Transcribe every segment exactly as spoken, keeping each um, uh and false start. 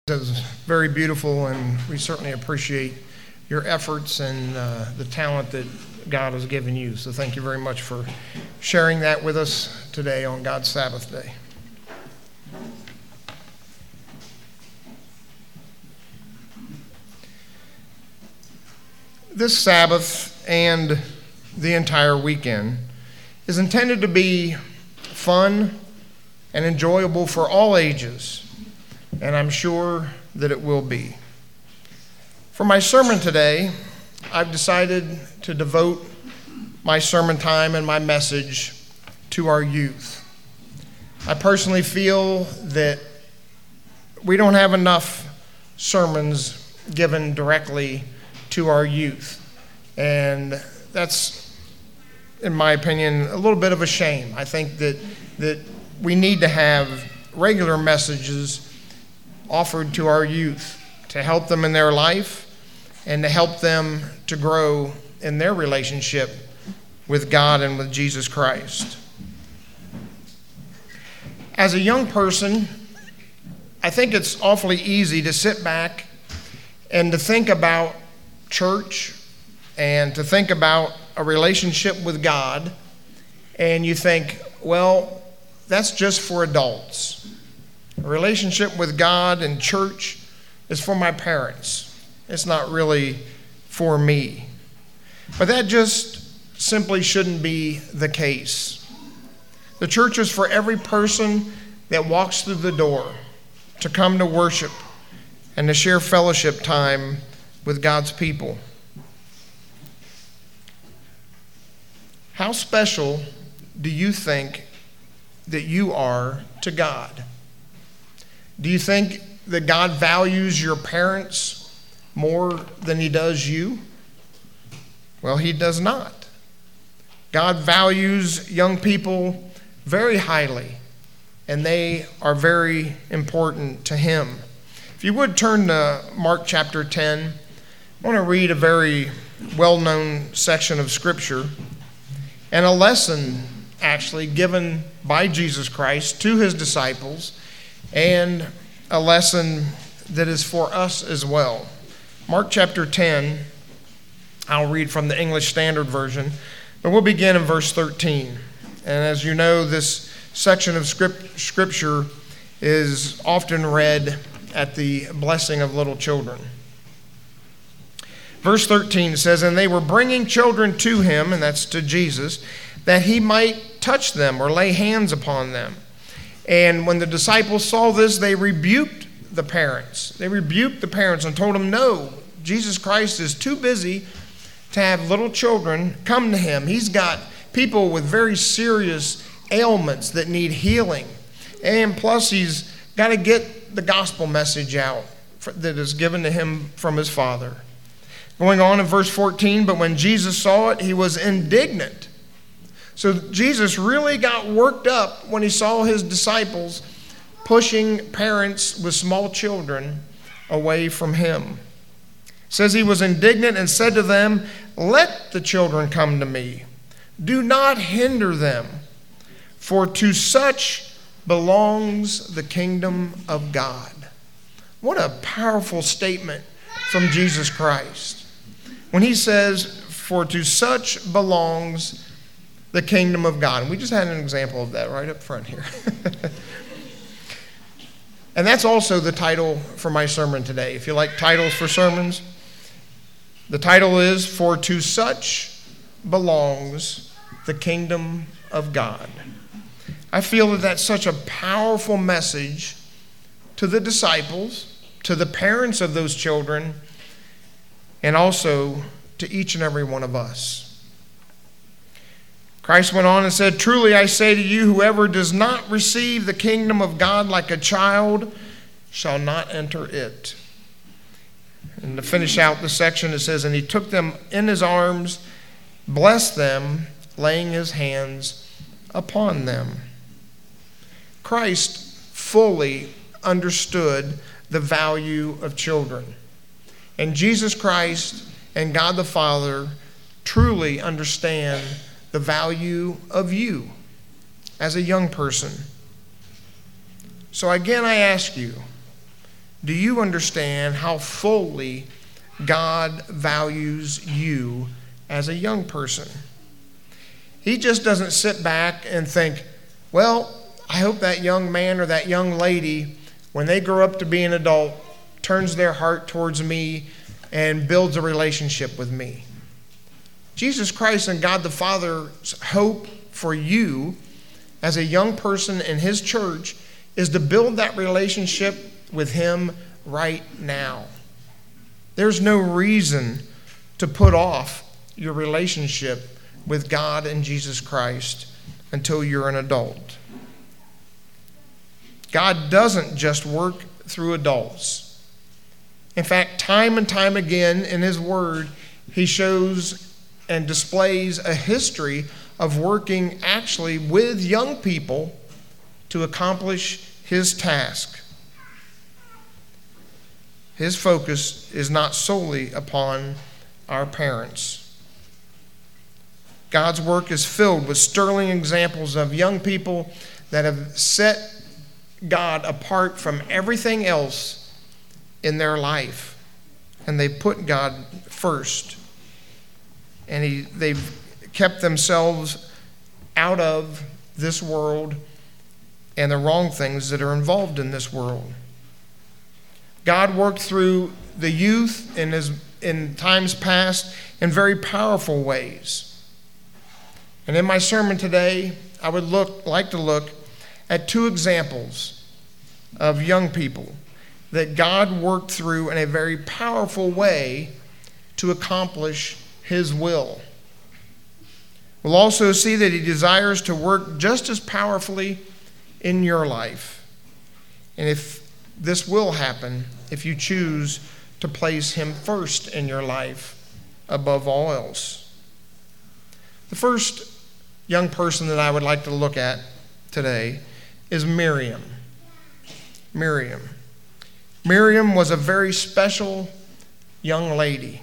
It was very beautiful, and we certainly appreciate your efforts and uh, the talent that God has given you. So thank you very much for sharing that with us today on God's Sabbath day. This Sabbath and the entire weekend is intended to be fun and enjoyable for all ages. And I'm sure that it will be. For my sermon today, I've decided to devote my sermon time and my message to our youth. I personally feel that we don't have enough sermons given directly to our youth. And that's, in my opinion, a little bit of a shame. I think that, that we need to have regular messages offered to our youth to help them in their life and to help them to grow in their relationship with God and with Jesus Christ. As a young person, I think it's awfully easy to sit back and to think about church and to think about a relationship with God, and you think, well, that's just for adults. A relationship with God and church is for my parents. It's not really for me. But that just simply shouldn't be the case. The church is for every person that walks through the door to come to worship and to share fellowship time with God's people. How special do you think that you are to God? Do you think that God values your parents more than he does you? Well, he does not. God values young people very highly, and they are very important to him. If you would turn to Mark chapter ten, I want to read a very well-known section of Scripture and a lesson actually given by Jesus Christ to his disciples, and a lesson that is for us as well. Mark chapter ten, I'll read from the English Standard Version, but we'll begin in verse thirteen. And as you know, this section of script, Scripture is often read at the blessing of little children. Verse thirteen says, "And they were bringing children to him," and that's to Jesus, "that he might touch them or lay hands upon them. And when the disciples saw this, they rebuked the parents. They rebuked the parents and told them, no, Jesus Christ is too busy to have little children come to him. He's got people with very serious ailments that need healing. And plus, he's got to get the gospel message out that is given to him from his Father." Going on in verse fourteen, "But when Jesus saw it, he was indignant." So Jesus really got worked up when he saw his disciples pushing parents with small children away from him. It says he was indignant and said to them, "Let the children come to me. Do not hinder them, for to such belongs the kingdom of God." What a powerful statement from Jesus Christ. When he says, "For to such belongs the kingdom of God." And we just had an example of that right up front here. And that's also the title for my sermon today. If you like titles for sermons, the title is, "For to such belongs the kingdom of God." I feel that that's such a powerful message to the disciples, to the parents of those children, and also to each and every one of us. Christ went on and said, "Truly I say to you, whoever does not receive the kingdom of God like a child shall not enter it." And to finish out the section, it says, "And he took them in his arms, blessed them, laying his hands upon them." Christ fully understood the value of children. And Jesus Christ and God the Father truly understand the value of you as a young person. So again, I ask you, do you understand how fully God values you as a young person? He just doesn't sit back and think, well, I hope that young man or that young lady, when they grow up to be an adult, turns their heart towards me and builds a relationship with me. Jesus Christ and God the Father's hope for you as a young person in his church is to build that relationship with him right now. There's no reason to put off your relationship with God and Jesus Christ until you're an adult. God doesn't just work through adults. In fact, time and time again in his word, he shows and displays a history of working actually with young people to accomplish his task. His focus is not solely upon our parents. God's work is filled with sterling examples of young people that have set God apart from everything else in their life. And they put God first. And he, they've kept themselves out of this world and the wrong things that are involved in this world. God worked through the youth in, his, in times past in very powerful ways. And in my sermon today, I would look, like to look at two examples of young people that God worked through in a very powerful way to accomplish his will. We'll also see that he desires to work just as powerfully in your life. And if this will happen, if you choose to place him first in your life above all else. The first young person that I would like to look at today is Miriam. Miriam. Miriam was a very special young lady.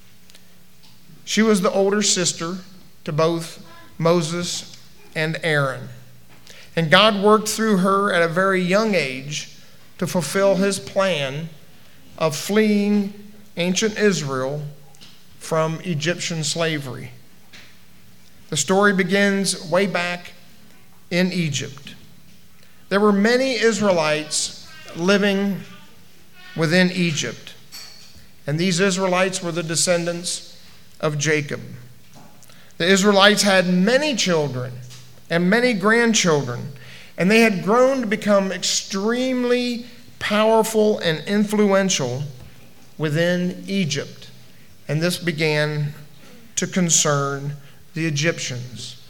She was the older sister to both Moses and Aaron. And God worked through her at a very young age to fulfill his plan of fleeing ancient Israel from Egyptian slavery. The story begins way back in Egypt. There were many Israelites living within Egypt, and these Israelites were the descendants of Jacob. The Israelites had many children and many grandchildren, and they had grown to become extremely powerful and influential within Egypt. And this began to concern the Egyptians.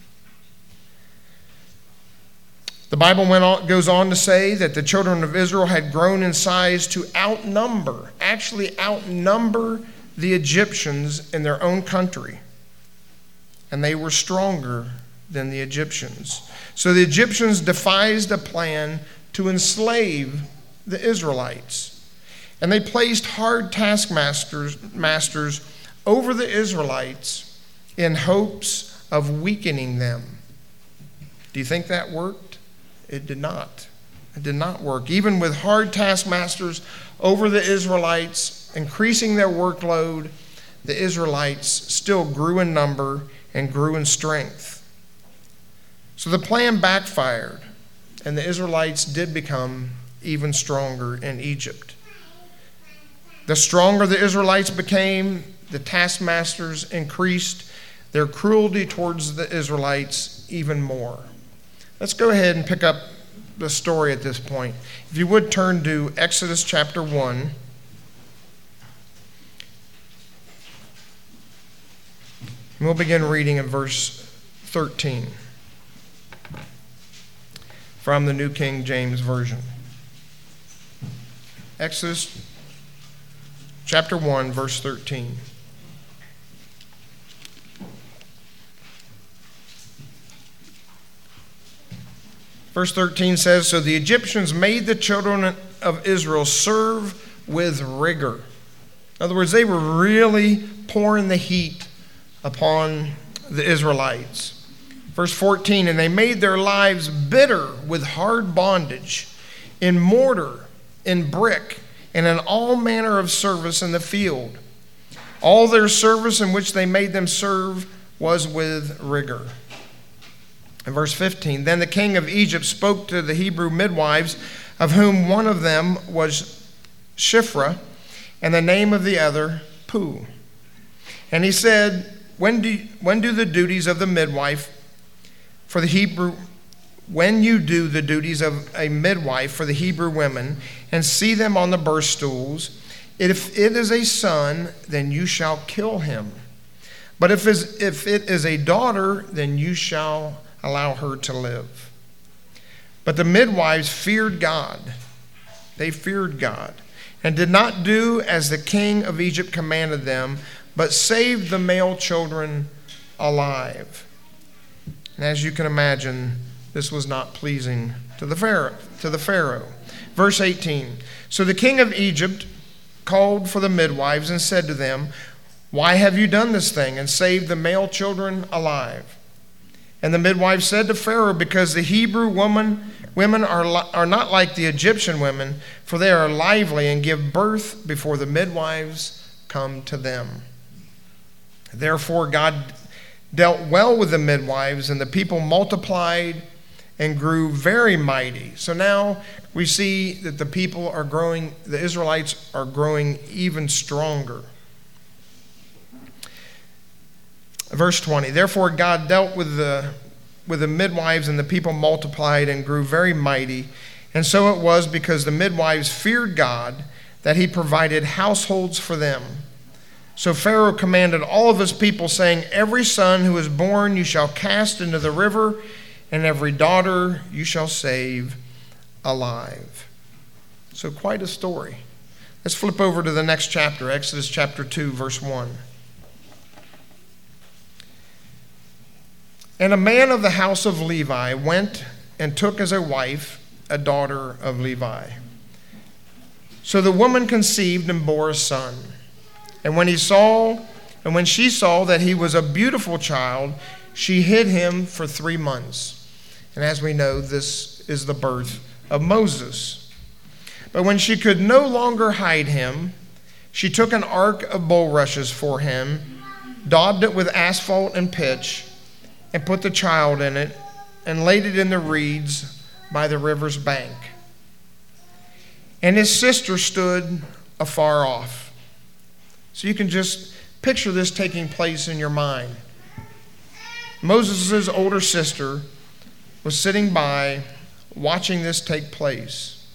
The Bible went on, goes on to say that the children of Israel had grown in size to outnumber, actually outnumber the Egyptians in their own country. And they were stronger than the Egyptians. So the Egyptians devised a plan to enslave the Israelites. And they placed hard taskmasters masters over the Israelites in hopes of weakening them. Do you think that worked? It did not. It did not work. Even with hard taskmasters over the Israelites, increasing their workload, the Israelites still grew in number and grew in strength. So the plan backfired, and the Israelites did become even stronger in Egypt. The stronger the Israelites became, the taskmasters increased their cruelty towards the Israelites even more. Let's go ahead and pick up the story at this point. If you would turn to Exodus chapter one. And we'll begin reading in verse thirteen from the New King James Version. Exodus chapter one, verse thirteen. Verse thirteen says, "So the Egyptians made the children of Israel serve with rigor." In other words, they were really pouring the heat upon the Israelites. Verse fourteen, "And they made their lives bitter with hard bondage. In mortar in brick and in all manner of service in the field. All their service in which they made them serve was with rigor. In verse fifteen, then the king of Egypt spoke to the Hebrew midwives, of whom one of them was Shiphrah, and the name of the other Puah. And he said, when do, when do the duties of the midwife for the Hebrew, when you do the duties of a midwife for the Hebrew women, and see them on the birth stools, if it is a son, then you shall kill him. But if if it is a daughter, then you shall allow her to live. But the midwives feared God. They feared God, and did not do as the king of Egypt commanded them, but saved the male children alive. And as you can imagine, this was not pleasing to the Pharaoh. To the Pharaoh. Verse eighteen, so the king of Egypt called for the midwives and said to them, why have you done this thing and saved the male children alive? And the midwives said to Pharaoh, because the Hebrew woman, women are, are not like the Egyptian women, for they are lively and give birth before the midwives come to them. Therefore God dealt well with the midwives, and the people multiplied and grew very mighty. So now we see that the people are growing, the Israelites are growing even stronger. Verse twenty, therefore God dealt with the, with the midwives, and the people multiplied and grew very mighty. And so it was, because the midwives feared God, that he provided households for them. So Pharaoh commanded all of his people, saying, every son who is born you shall cast into the river, and every daughter you shall save alive. So quite a story. Let's flip over to the next chapter, Exodus chapter two, verse one. And a man of the house of Levi went and took as a wife a daughter of Levi. So the woman conceived and bore a son. And when he saw, and when she saw that he was a beautiful child, she hid him for three months. And as we know, this is the birth of Moses. But when she could no longer hide him, she took an ark of bulrushes for him, daubed it with asphalt and pitch, and put the child in it, and laid it in the reeds by the river's bank. And his sister stood afar off. So you can just picture this taking place in your mind. Moses' older sister was sitting by, watching this take place.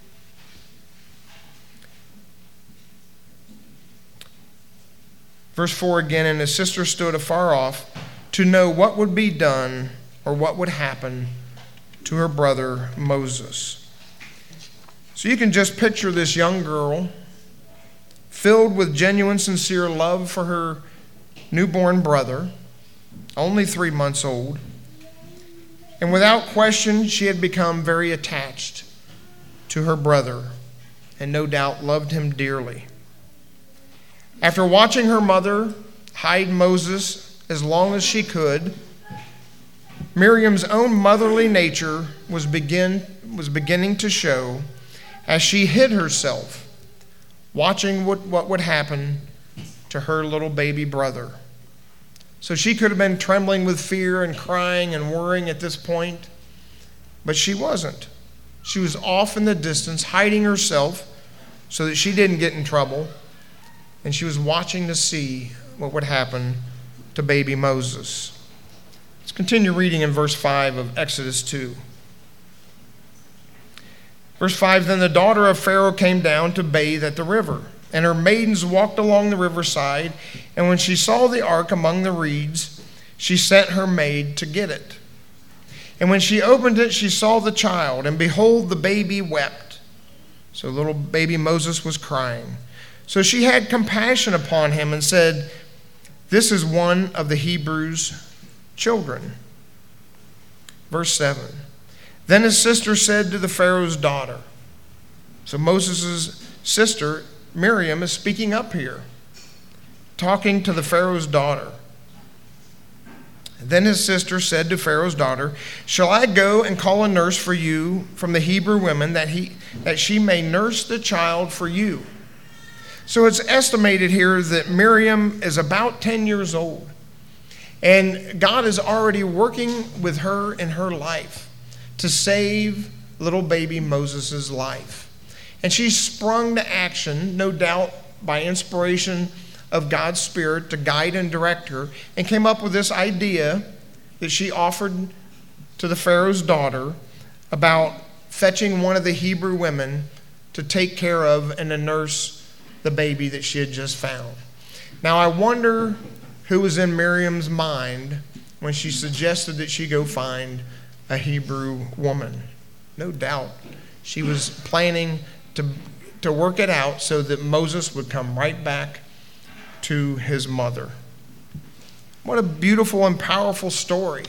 Verse four again, and his sister stood afar off to know what would be done or what would happen to her brother Moses. So you can just picture this young girl filled with genuine, sincere love for her newborn brother, only three months old. And without question, she had become very attached to her brother, and no doubt loved him dearly. After watching her mother hide Moses as long as she could, Miriam's own motherly nature was begin was beginning to show as she hid herself, watching what, what would happen to her little baby brother. So she could have been trembling with fear and crying and worrying at this point, but she wasn't. She was off in the distance, hiding herself so that she didn't get in trouble, and she was watching to see what would happen to baby Moses. Let's continue reading in verse five of Exodus two. Verse five, then the daughter of Pharaoh came down to bathe at the river, and her maidens walked along the riverside, and when she saw the ark among the reeds, she sent her maid to get it. And when she opened it, she saw the child, and behold, the baby wept. So little baby Moses was crying. So she had compassion upon him and said, this is one of the Hebrews' children. Verse seven, then his sister said to the Pharaoh's daughter, so Moses' sister, Miriam, is speaking up here, talking to the Pharaoh's daughter. Then his sister said to Pharaoh's daughter, "Shall I go and call a nurse for you from the Hebrew women, that he that she may nurse the child for you?" So it's estimated here that Miriam is about ten years old. And God is already working with her in her life to save little baby Moses' life. And she sprung to action, no doubt by inspiration of God's Spirit to guide and direct her, and came up with this idea that she offered to the Pharaoh's daughter about fetching one of the Hebrew women to take care of and to nurse the baby that she had just found. Now I wonder who was in Miriam's mind when she suggested that she go find a Hebrew woman. No doubt she was planning to, to work it out so that Moses would come right back to his mother. What a beautiful and powerful story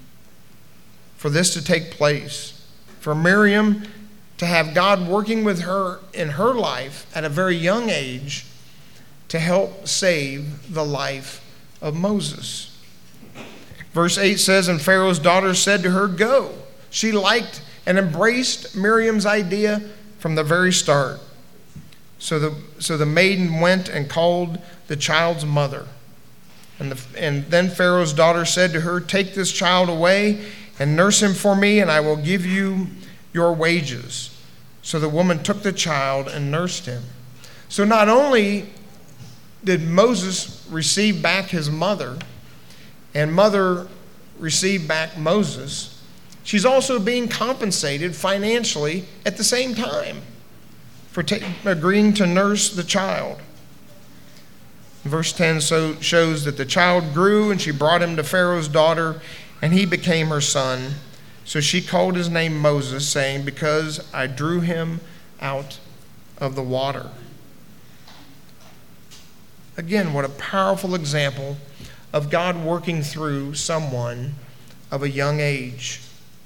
for this to take place. For Miriam to have God working with her in her life at a very young age to help save the life of Moses. Verse eight says, "And Pharaoh's daughter said to her, 'Go.' She liked and embraced Miriam's idea from the very start. So the, so the maiden went and called the child's mother. And, the, and then Pharaoh's daughter said to her, 'Take this child away and nurse him for me, and I will give you your wages.' So the woman took the child and nursed him." So not only did Moses receive back his mother, and mother received back Moses, she's also being compensated financially at the same time for ta- agreeing to nurse the child. Verse ten so shows that the child grew, and she brought him to Pharaoh's daughter, and he became her son. So she called his name Moses, saying, "Because I drew him out of the water." Again, what a powerful example of God working through someone of a young age.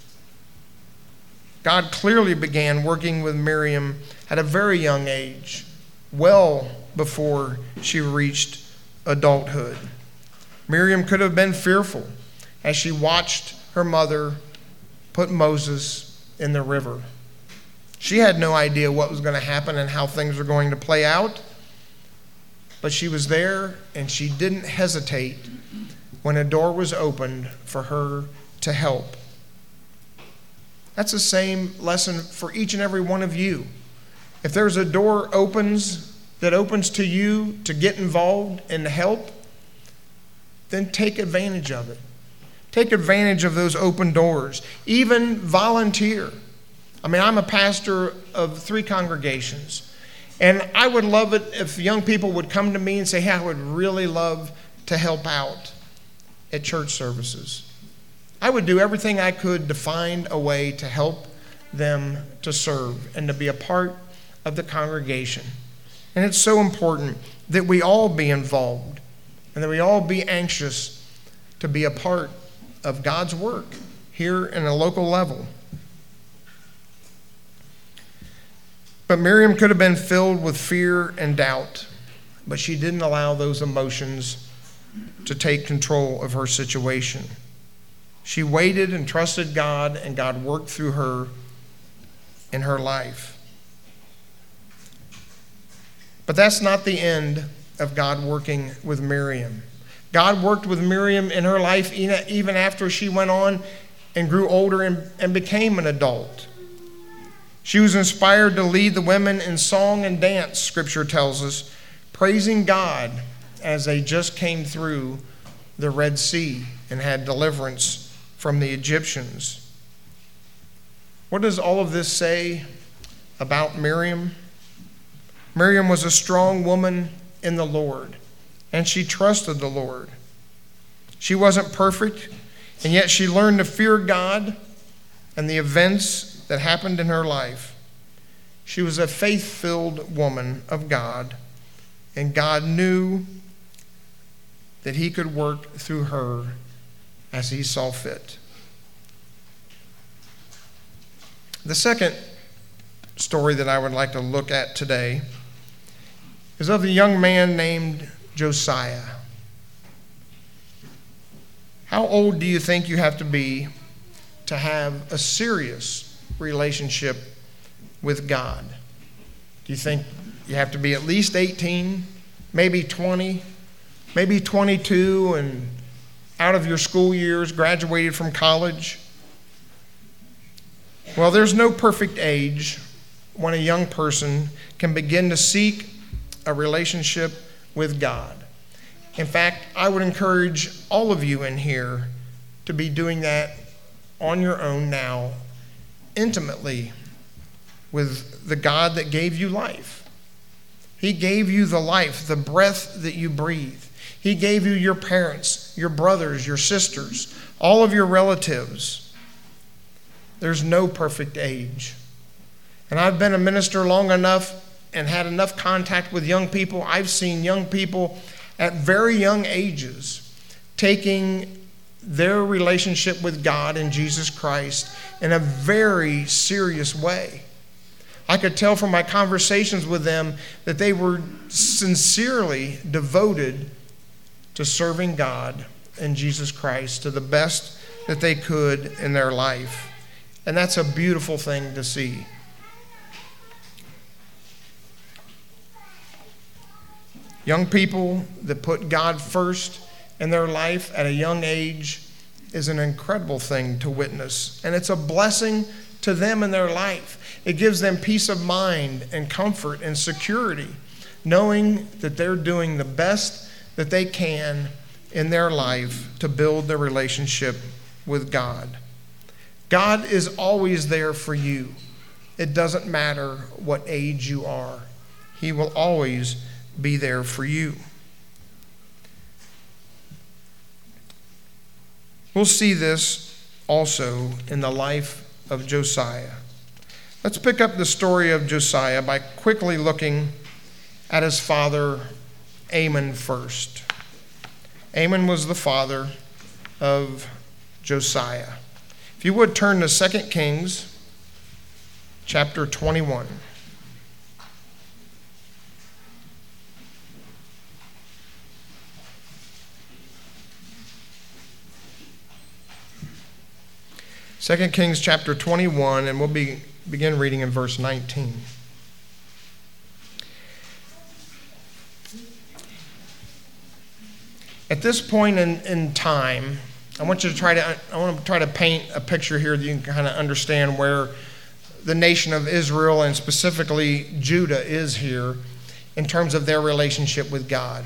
God clearly began working with Miriam at a very young age, well before she reached adulthood. Miriam could have been fearful as she watched her mother put Moses in the river. She had no idea what was going to happen and how things were going to play out, but she was there, and she didn't hesitate when a door was opened for her to help. That's the same lesson for each and every one of you. If there's a door opens that opens to you to get involved and to help, then take advantage of it. Take advantage of those open doors. Even volunteer. I mean, I'm a pastor of three congregations, and I would love it if young people would come to me and say, "Hey, I would really love to help out at church services." I would do everything I could to find a way to help them to serve and to be a part of the congregation. And it's so important that we all be involved and that we all be anxious to be a part of God's work here in a local level. But Miriam could have been filled with fear and doubt, but she didn't allow those emotions to take control of her situation. She waited and trusted God, and God worked through her in her life. But that's not the end of God working with Miriam. God worked with Miriam in her life even after she went on and grew older and, and became an adult. She was inspired to lead the women in song and dance, Scripture tells us, praising God as they just came through the Red Sea and had deliverance from the Egyptians. What does all of this say about Miriam? Miriam was a strong woman in the Lord, and she trusted the Lord. She wasn't perfect, and yet she learned to fear God and the events that happened in her life. She was a faith-filled woman of God, and God knew that he could work through her as he saw fit. The second story that I would like to look at today is of a young man named Josiah. How old do you think you have to be to have a serious relationship with God? Do you think you have to be at least eighteen, maybe twenty, maybe twenty-two, and out of your school years, graduated from college? Well, there's no perfect age when a young person can begin to seek a relationship with God. In fact, I would encourage all of you in here to be doing that on your own now, intimately, with the God that gave you life. He gave you the life, the breath that you breathe. He gave you your parents, your brothers, your sisters, all of your relatives. There's no perfect age. And I've been a minister long enough and had enough contact with young people. I've seen young people at very young ages taking their relationship with God and Jesus Christ in a very serious way. I could tell from my conversations with them that they were sincerely devoted to serving God and Jesus Christ to the best that they could in their life. And that's a beautiful thing to see. Young people that put God first in their life at a young age is an incredible thing to witness. And it's a blessing to them in their life. It gives them peace of mind and comfort and security, knowing that they're doing the best that they can in their life to build their relationship with God. God is always there for you. It doesn't matter what age you are. He will always be there for you. We'll see this also in the life of Josiah. Let's pick up the story of Josiah by quickly looking at his father, Amon, first. Amon was the father of Josiah. If you would turn to Second Kings chapter twenty-one. Second Kings chapter twenty-one, and we'll be, begin reading in verse nineteen. At this point in, in time, I want you to try to I want to try to paint a picture here that you can kind of understand where the nation of Israel and specifically Judah is here in terms of their relationship with God.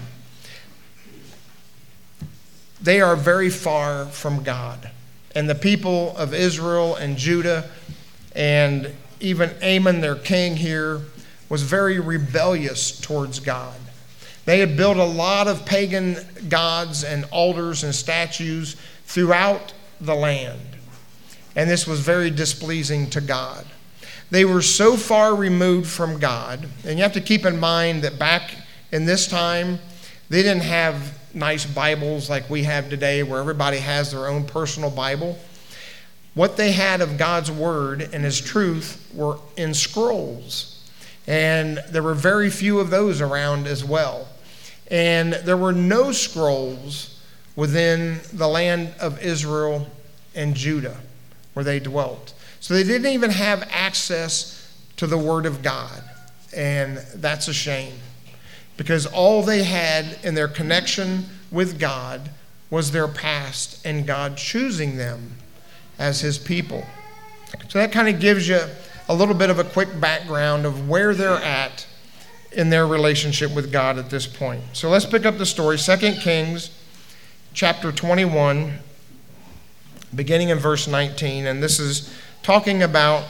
They are very far from God. And the people of Israel and Judah and even Amon, their king here, was very rebellious towards God. They had built a lot of pagan gods and altars and statues throughout the land. And this was very displeasing to God. They were so far removed from God. And you have to keep in mind that back in this time, they didn't have nice Bibles like we have today where everybody has their own personal Bible. What they had of God's word and his truth were in scrolls. And there were very few of those around as well. And there were no scrolls within the land of Israel and Judah where they dwelt. So they didn't even have access to the word of God. And that's a shame. Because all they had in their connection with God was their past and God choosing them as his people. So that kind of gives you a little bit of a quick background of where they're at in their relationship with God at this point. So let's pick up the story, Second Kings chapter twenty-one, beginning in verse nineteen. And this is talking about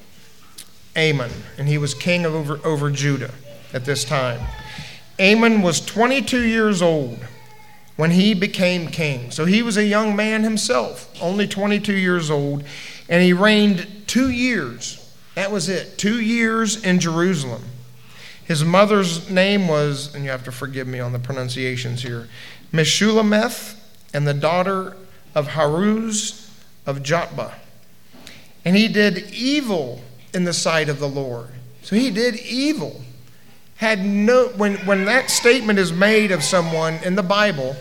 Amon, and he was king over, over Judah at this time. Amon was twenty-two years old when he became king. So he was a young man himself, only twenty-two years old, and he reigned two years. That was it, two years in Jerusalem. His mother's name was, and you have to forgive me on the pronunciations here, Meshulameth, and the daughter of Haruz of Jotbah. And he did evil in the sight of the Lord. So he did evil. Had no when when that statement is made of someone in the Bible,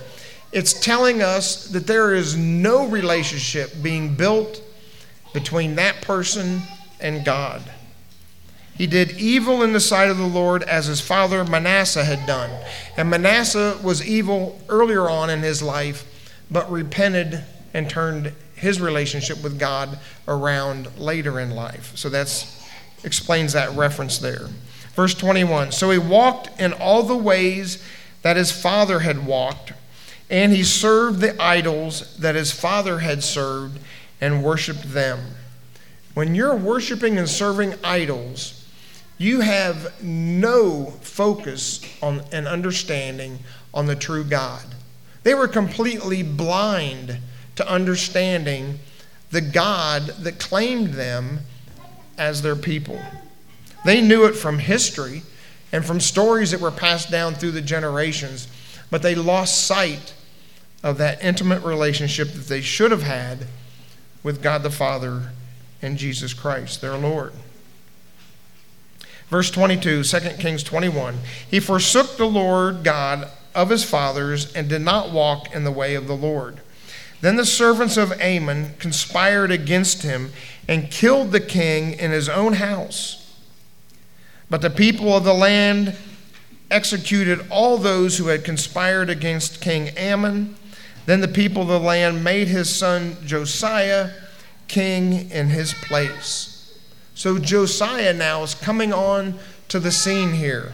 it's telling us that there is no relationship being built between that person and God. He did evil in the sight of the Lord as his father Manasseh had done. And Manasseh was evil earlier on in his life, but repented and turned his relationship with God around later in life. So that explains that reference there. Verse twenty-one, so he walked in all the ways that his father had walked, and he served the idols that his father had served and worshiped them. When you're worshiping and serving idols, you have no focus on and understanding on the true God. They were completely blind to understanding the God that claimed them as their people. They knew it from history and from stories that were passed down through the generations, but they lost sight of that intimate relationship that they should have had with God the Father and Jesus Christ, their Lord. Verse twenty-two, Second Kings twenty-one, he forsook the Lord God of his fathers and did not walk in the way of the Lord. Then the servants of Ammon conspired against him and killed the king in his own house. But the people of the land executed all those who had conspired against King Ammon. Then the people of the land made his son Josiah king in his place. So Josiah now is coming on to the scene here.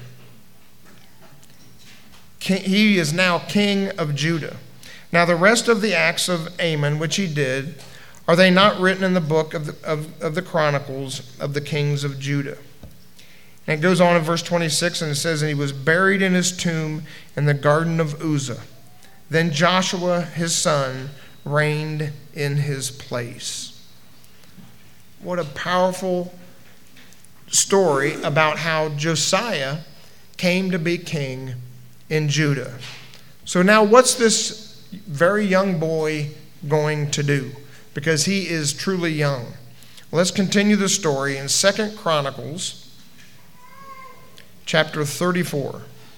He is now king of Judah. Now the rest of the acts of Ammon, which he did, are they not written in the book of the, of, of the Chronicles of the kings of Judah? And it goes on in verse twenty-six, and it says, and he was buried in his tomb in the garden of Uzzah. Then Joshua, his son, reigned in his place. What a powerful story about how Josiah came to be king in Judah. So now what's this very young boy going to do? Because he is truly young. Let's continue the story in Second Chronicles chapter thirty-four.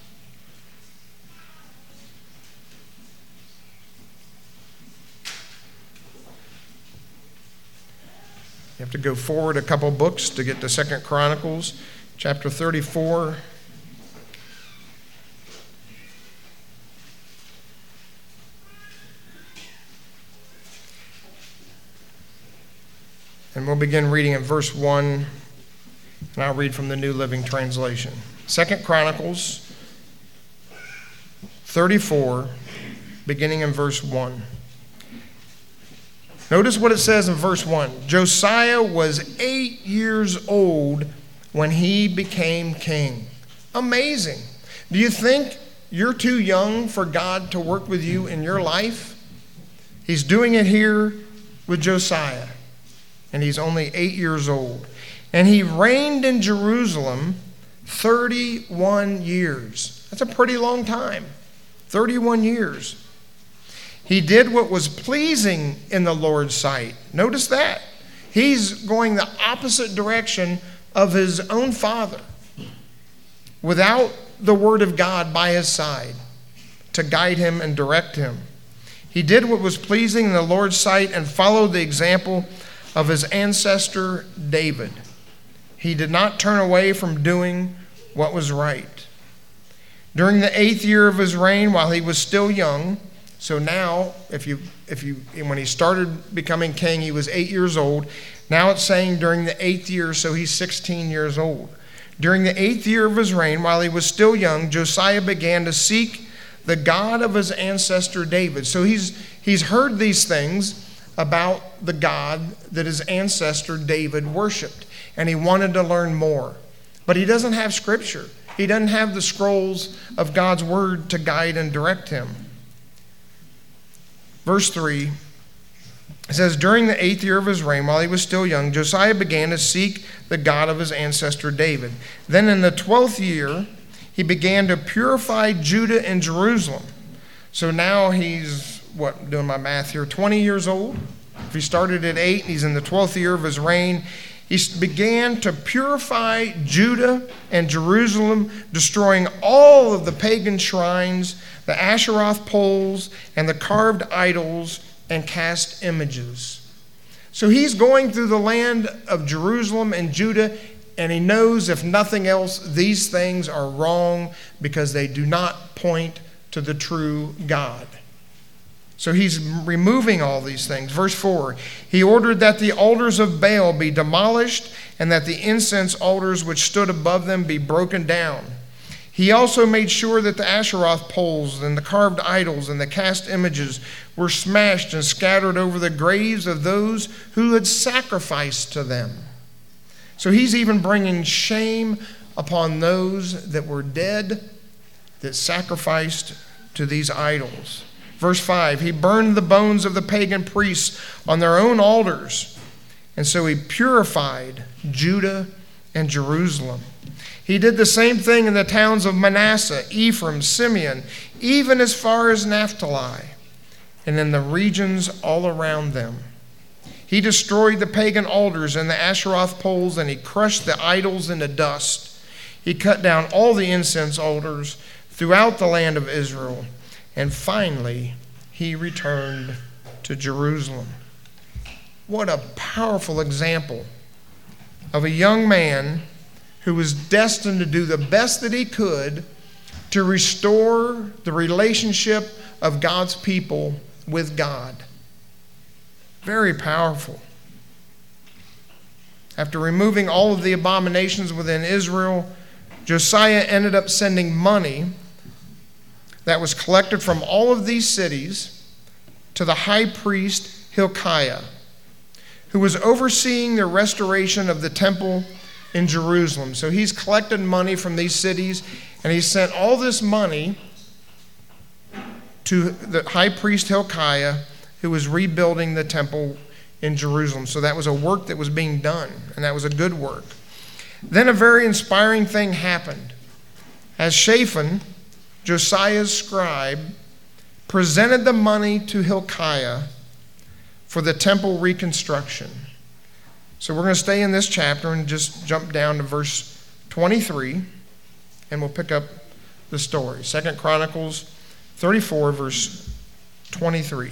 You have to go forward a couple books to get to Second Chronicles, chapter thirty-four. And we'll begin reading in verse one, and I'll read from the New Living Translation. Second Chronicles thirty-four, beginning in verse one. Notice what it says in verse one. Josiah was eight years old when he became king. Amazing. Do you think you're too young for God to work with you in your life? He's doing it here with Josiah, and he's only eight years old. And he reigned in Jerusalem thirty-one years. That's a pretty long time. thirty-one years. He did what was pleasing in the Lord's sight. Notice that. He's going the opposite direction of his own father, without the word of God by his side to guide him and direct him. He did what was pleasing in the Lord's sight and followed the example of his ancestor David. He did not turn away from doing what was right. During the eighth year of his reign, while he was still young, so now, if you, if you, when he started becoming king, he was eight years old. Now it's saying during the eighth year, so he's sixteen years old. During the eighth year of his reign, while he was still young, Josiah began to seek the God of his ancestor David. So he's, he's heard these things about the God that his ancestor David worshiped, and he wanted to learn more. But he doesn't have scripture. He doesn't have the scrolls of God's word to guide and direct him. Verse three, it says, during the eighth year of his reign, while he was still young, Josiah began to seek the God of his ancestor David. Then in the twelfth year, he began to purify Judah and Jerusalem. So now he's, what, I'm doing my math here, twenty years old. If he started at eight, he's in the twelfth year of his reign. He began to purify Judah and Jerusalem, destroying all of the pagan shrines, the Asheroth poles, and the carved idols and cast images. So he's going through the land of Jerusalem and Judah, and he knows, if nothing else, these things are wrong because they do not point to the true God. So he's removing all these things. Verse four, he ordered that the altars of Baal be demolished and that the incense altars which stood above them be broken down. He also made sure that the Asheroth poles and the carved idols and the cast images were smashed and scattered over the graves of those who had sacrificed to them. So he's even bringing shame upon those that were dead that sacrificed to these idols. Verse five, he burned the bones of the pagan priests on their own altars, and so he purified Judah and Jerusalem. He did the same thing in the towns of Manasseh, Ephraim, Simeon, even as far as Naphtali, and in the regions all around them. He destroyed the pagan altars and the Asheroth poles, and he crushed the idols into dust. He cut down all the incense altars throughout the land of Israel. And finally, he returned to Jerusalem. What a powerful example of a young man who was destined to do the best that he could to restore the relationship of God's people with God. Very powerful. After removing all of the abominations within Israel, Josiah ended up sending money that was collected from all of these cities to the high priest Hilkiah, who was overseeing the restoration of the temple in Jerusalem. So he's collected money from these cities, and he sent all this money to the high priest Hilkiah, who was rebuilding the temple in Jerusalem. So that was a work that was being done, and that was a good work. Then a very inspiring thing happened. As Shaphan, Josiah's scribe, presented the money to Hilkiah for the temple reconstruction. So we're going to stay in this chapter and just jump down to verse twenty-three, and we'll pick up the story. Second Chronicles thirty-four, verse twenty-three.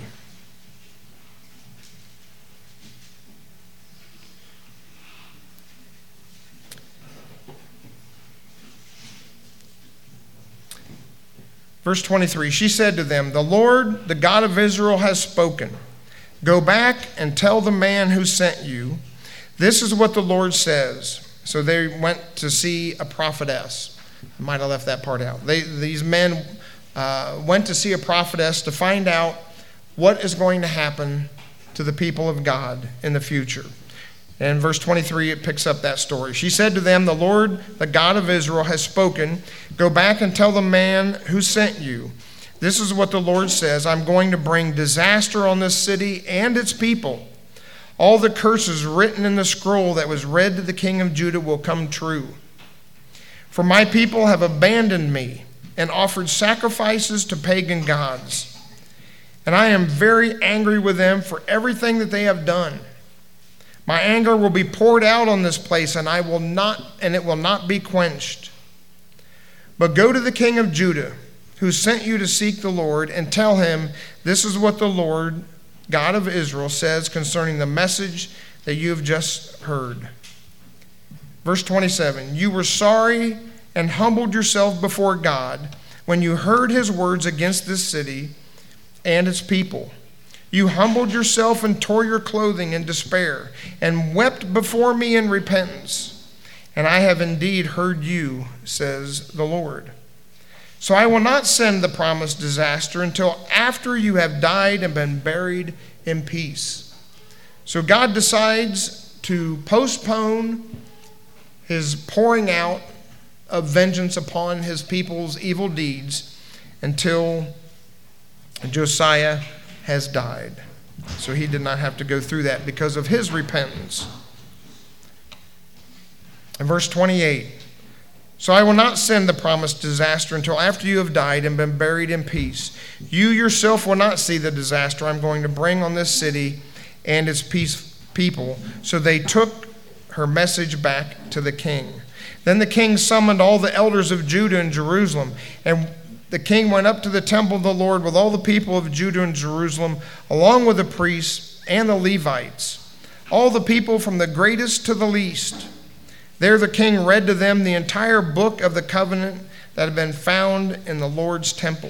Verse twenty-three, she said to them, "The Lord, the God of Israel, has spoken. Go back and tell the man who sent you, this is what the Lord says." So they went to see a prophetess. I might have left that part out. They, these men uh, went to see a prophetess to find out what is going to happen to the people of God in the future. And in verse twenty-three, it picks up that story. She said to them, "The Lord, the God of Israel, has spoken. Go back and tell the man who sent you. This is what the Lord says. I'm going to bring disaster on this city and its people. All the curses written in the scroll that was read to the king of Judah will come true. For my people have abandoned me and offered sacrifices to pagan gods. And I am very angry with them for everything that they have done. My anger will be poured out on this place, and I will not, and it will not be quenched. But go to the king of Judah, who sent you to seek the Lord, and tell him, this is what the Lord, God of Israel, says concerning the message that you have just heard." Verse twenty-seven, "You were sorry and humbled yourself before God when you heard his words against this city and its people. You humbled yourself and tore your clothing in despair and wept before me in repentance. And I have indeed heard you, says the Lord. So I will not send the promised disaster until after you have died and been buried in peace." So God decides to postpone his pouring out of vengeance upon his people's evil deeds until Josiah has died. So he did not have to go through that because of his repentance. In verse twenty-eight, "So I will not send the promised disaster until after you have died and been buried in peace. You yourself will not see the disaster I'm going to bring on this city and its peace people." So they took her message back to the king. Then the king summoned all the elders of Judah and Jerusalem, and the king went up to the temple of the Lord with all the people of Judah and Jerusalem, along with the priests and the Levites, all the people from the greatest to the least. There the king read to them the entire book of the covenant that had been found in the Lord's temple.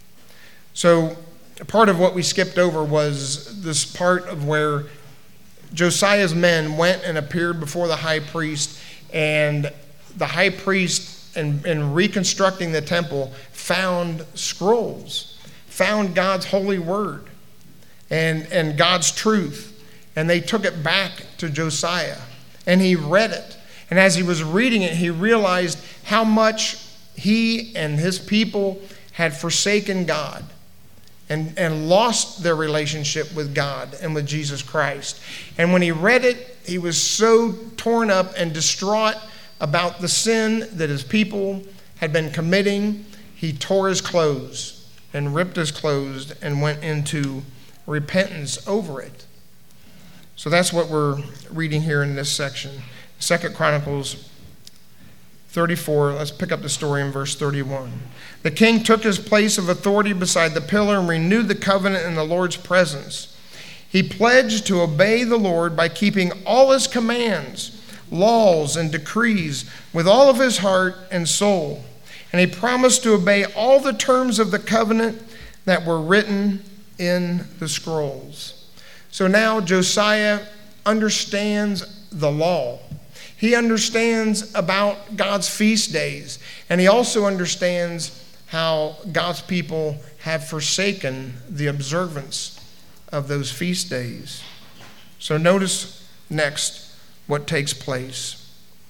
So part of what we skipped over was this part of where Josiah's men went and appeared before the high priest, and the high priest, in, in reconstructing the temple, found scrolls, found God's holy word and, and God's truth. And they took it back to Josiah, and he read it. And as he was reading it, he realized how much he and his people had forsaken God and, and lost their relationship with God and with Jesus Christ. And when he read it, he was so torn up and distraught about the sin that his people had been committing. He tore his clothes and ripped his clothes and went into repentance over it. So that's what we're reading here in this section. Second Chronicles thirty-four, let's pick up the story in verse thirty-one. The king took his place of authority beside the pillar and renewed the covenant in the Lord's presence. He pledged to obey the Lord by keeping all his commands, laws, and decrees with all of his heart and soul. And he promised to obey all the terms of the covenant that were written in the scrolls. So now Josiah understands the law. He understands about God's feast days, and he also understands how God's people have forsaken the observance of those feast days. So notice next what takes place.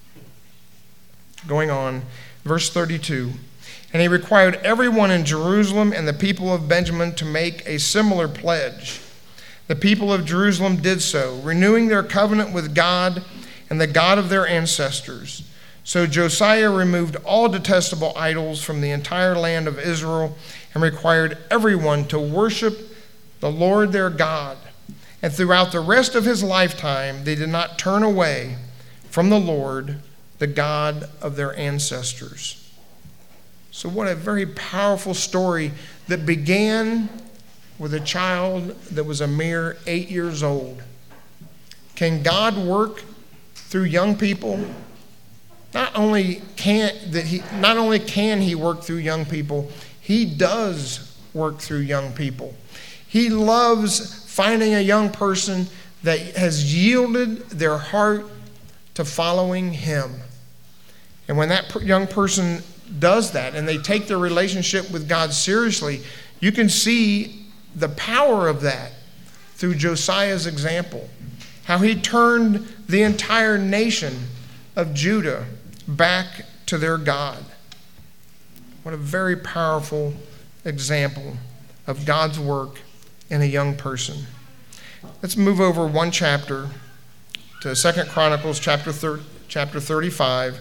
Going on, verse thirty-two. And he required everyone in Jerusalem and the people of Benjamin to make a similar pledge. The people of Jerusalem did so, renewing their covenant with God and the God of their ancestors. So Josiah removed all detestable idols from the entire land of Israel and required everyone to worship the Lord their God. And throughout the rest of his lifetime, they did not turn away from the Lord, the God of their ancestors. So what a very powerful story that began with a child that was a mere eight years old. Can God work through young people? Not only can that he not only can he work through young people, he does work through young people. He loves finding a young person that has yielded their heart to following him. And when that young person does that and they take their relationship with God seriously, you can see the power of that through Josiah's example. How he turned the entire nation of Judah back to their God. What a very powerful example of God's work in a young person. Let's move over one chapter to Second Chronicles chapter thir- chapter thirty-five,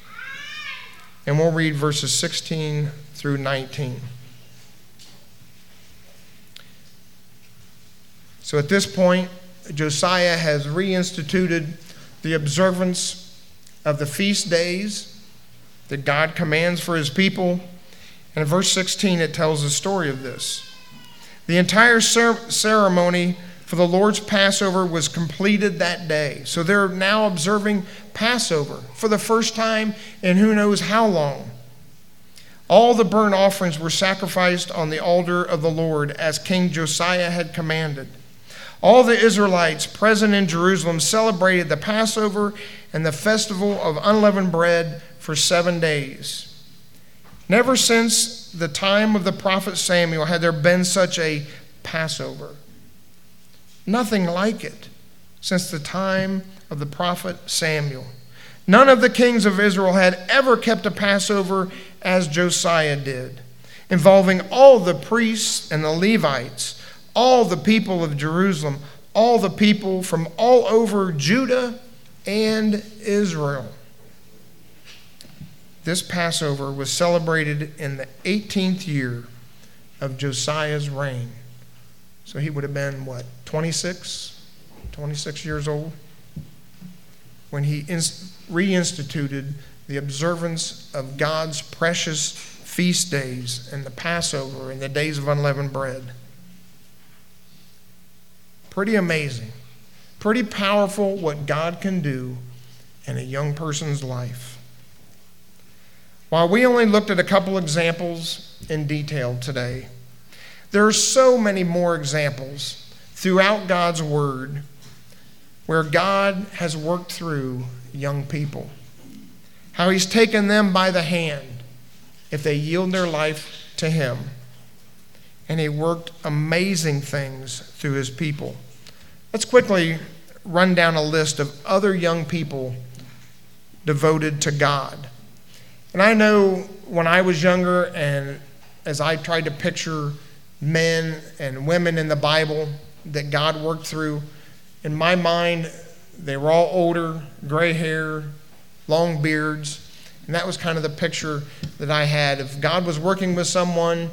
and we'll read verses sixteen through nineteen. So at this point, Josiah has reinstituted the observance of the feast days that God commands for his people. And in verse sixteen, it tells the story of this. The entire ceremony for the Lord's Passover was completed that day. So they're now observing Passover for the first time in who knows how long. All the burnt offerings were sacrificed on the altar of the Lord as King Josiah had commanded. All the Israelites present in Jerusalem celebrated the Passover and the festival of unleavened bread for seven days. Never since the time of the prophet Samuel had there been such a Passover. Nothing like it since the time of the prophet Samuel. None of the kings of Israel had ever kept a Passover as Josiah did, involving all the priests and the Levites, all the people of Jerusalem, all the people from all over Judah and Israel. This Passover was celebrated in the eighteenth year of Josiah's reign. So he would have been, what, twenty-six? twenty-six years old? when he inst- reinstituted the observance of God's precious feast days and the Passover and the days of unleavened bread. Pretty amazing. Pretty powerful what God can do in a young person's life. While we only looked at a couple examples in detail today, there are so many more examples throughout God's Word where God has worked through young people. How he's taken them by the hand if they yield their life to him. And he worked amazing things through his people. Let's quickly run down a list of other young people devoted to God. And I know when I was younger and as I tried to picture men and women in the Bible that God worked through, in my mind, they were all older, gray hair, long beards, and that was kind of the picture that I had. If God was working with someone,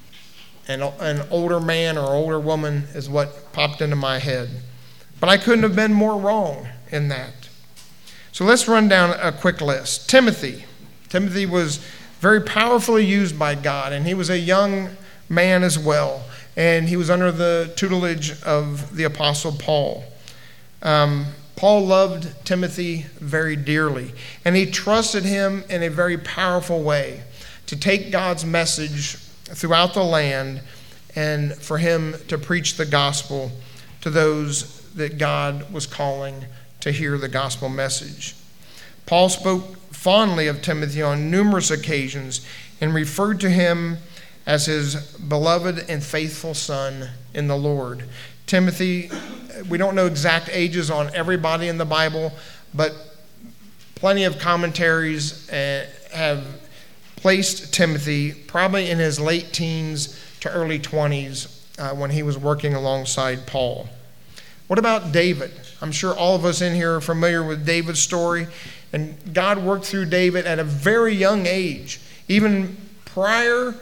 an, an older man or older woman is what popped into my head. But I couldn't have been more wrong in that. So let's run down a quick list. Timothy. Timothy was very powerfully used by God, and he was a young man as well, and he was under the tutelage of the Apostle Paul. Um, Paul loved Timothy very dearly, and he trusted him in a very powerful way to take God's message throughout the land and for him to preach the gospel to those that God was calling to hear the gospel message. Paul spoke fondly of Timothy on numerous occasions and referred to him as his beloved and faithful son in the Lord. Timothy, we don't know exact ages on everybody in the Bible, but plenty of commentaries uh, have placed Timothy probably in his late teens to early twenties uh, when he was working alongside Paul. What about David? I'm sure all of us in here are familiar with David's story, and God worked through David at a very young age, even prior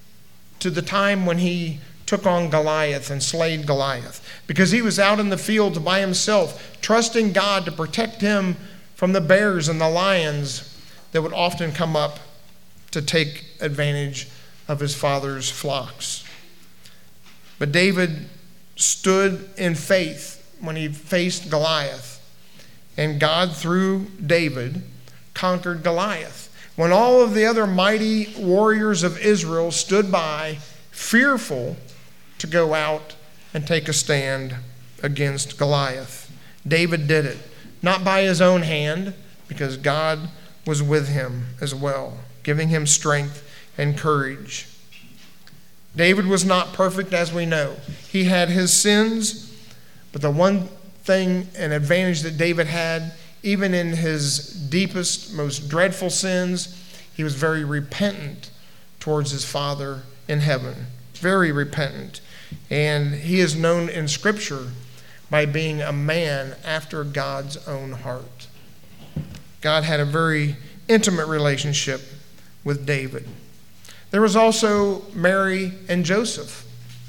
to the time when he took on Goliath and slayed Goliath, because he was out in the fields by himself, trusting God to protect him from the bears and the lions that would often come up to take advantage of his father's flocks. But David stood in faith when he faced Goliath, and God, through David, conquered Goliath. When all of the other mighty warriors of Israel stood by, fearful to go out and take a stand against Goliath, David did it, not by his own hand, because God was with him as well, giving him strength and courage. David was not perfect, as we know. He had his sins, but the one thing and advantage that David had, even in his deepest, most dreadful sins, he was very repentant towards his Father in heaven. Very repentant. And he is known in Scripture by being a man after God's own heart. God had a very intimate relationship with David. There was also Mary and Joseph.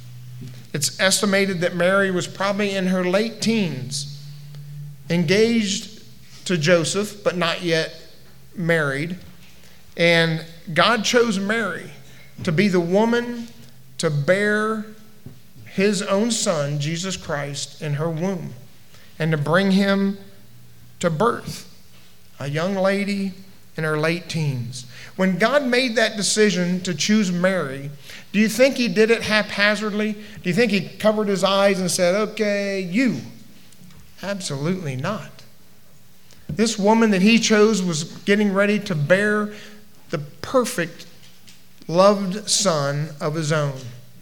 It's estimated that Mary was probably in her late teens, engaged to Joseph, but not yet married. And God chose Mary to be the woman to bear his own son, Jesus Christ, in her womb, and to bring him to birth, a young lady in her late teens. When God made that decision to choose Mary, do you think he did it haphazardly? Do you think he covered his eyes and said, okay, you? Absolutely not. This woman that he chose was getting ready to bear the perfect, loved son of his own.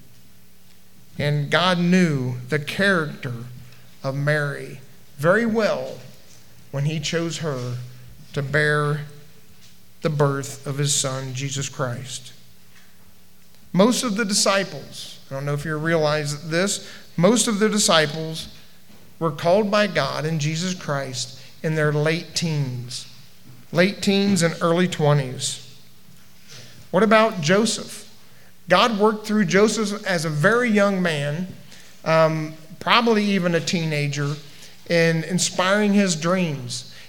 And God knew the character of Mary very well when he chose her to bear the birth of his son, Jesus Christ. Most of the disciples, I don't know if you realize this, most of the disciples were called by God and Jesus Christ in their late teens, late teens and early twenties. What about Joseph? God worked through Joseph as a very young man, um, probably even a teenager, in inspiring his dreams.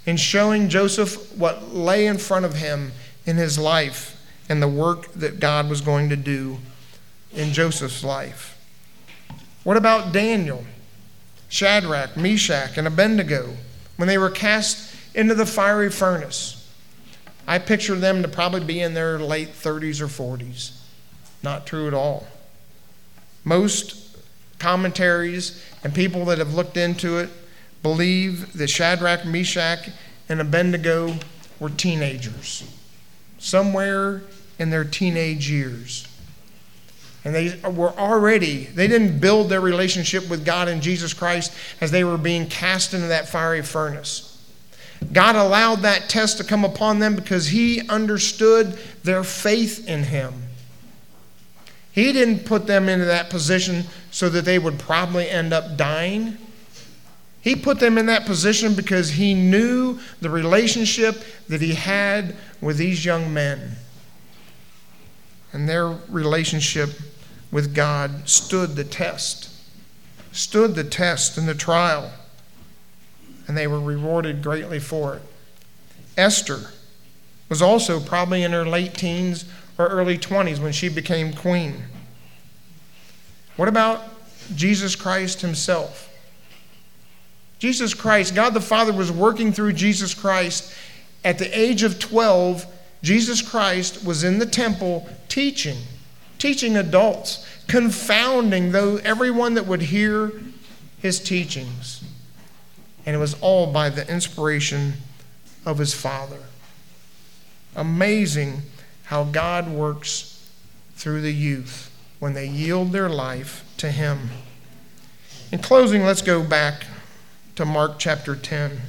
in showing Joseph what lay in front of him in his life and the work that God was going to do in Joseph's life. What about Daniel, Shadrach, Meshach, and Abednego when they were cast into the fiery furnace? I picture them to probably be in their late thirties or forties. Not true at all. Most commentaries and people that have looked into it believe that Shadrach, Meshach, and Abednego were teenagers, somewhere in their teenage years. And they were already, they didn't build their relationship with God and Jesus Christ as they were being cast into that fiery furnace. God allowed that test to come upon them because he understood their faith in him. He didn't put them into that position so that they would probably end up dying. He put them in that position because he knew the relationship that he had with these young men. And their relationship with God stood the test, stood the test and the trial. And they were rewarded greatly for it. Esther was also probably in her late teens or early twenties when she became queen. What about Jesus Christ himself? Jesus Christ, God the Father was working through Jesus Christ. At the age of twelve, Jesus Christ was in the temple teaching, teaching adults, confounding though everyone that would hear his teachings. And it was all by the inspiration of his Father. Amazing how God works through the youth when they yield their life to him. In closing, let's go back to Mark chapter ten.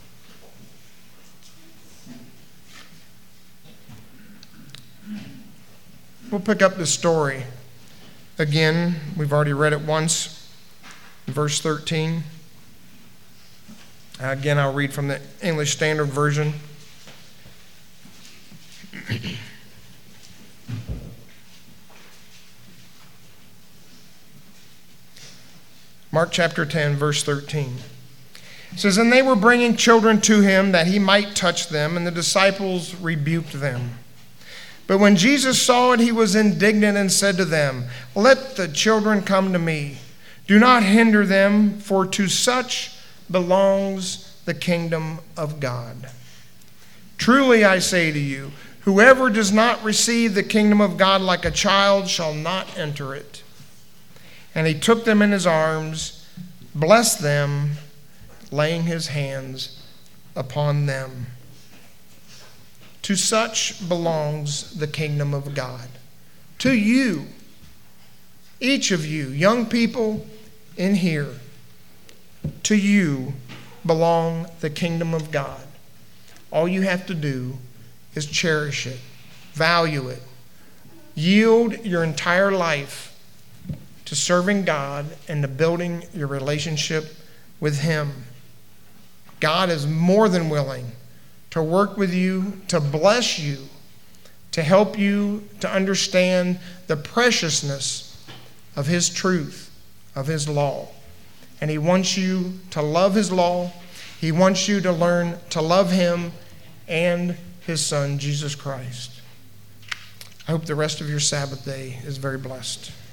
We'll pick up the story again. We've already read it once, verse thirteen. Again, I'll read from the English Standard Version. Mark chapter ten, verse thirteen. It says, "And they were bringing children to him that he might touch them, and the disciples rebuked them. But when Jesus saw it, he was indignant and said to them, 'Let the children come to me. Do not hinder them, for to such belongs the kingdom of God. Truly I say to you, whoever does not receive the kingdom of God like a child shall not enter it.' And he took them in his arms, blessed them, laying his hands upon them. To such belongs the kingdom of God." To you, each of you, young people in here, to you belong the kingdom of God. All you have to do is cherish it, value it, yield your entire life to serving God and to building your relationship with him. God is more than willing to work with you, to bless you, to help you to understand the preciousness of his truth, of his law. And he wants you to love his law. He wants you to learn to love him and his son, Jesus Christ. I hope the rest of your Sabbath day is very blessed.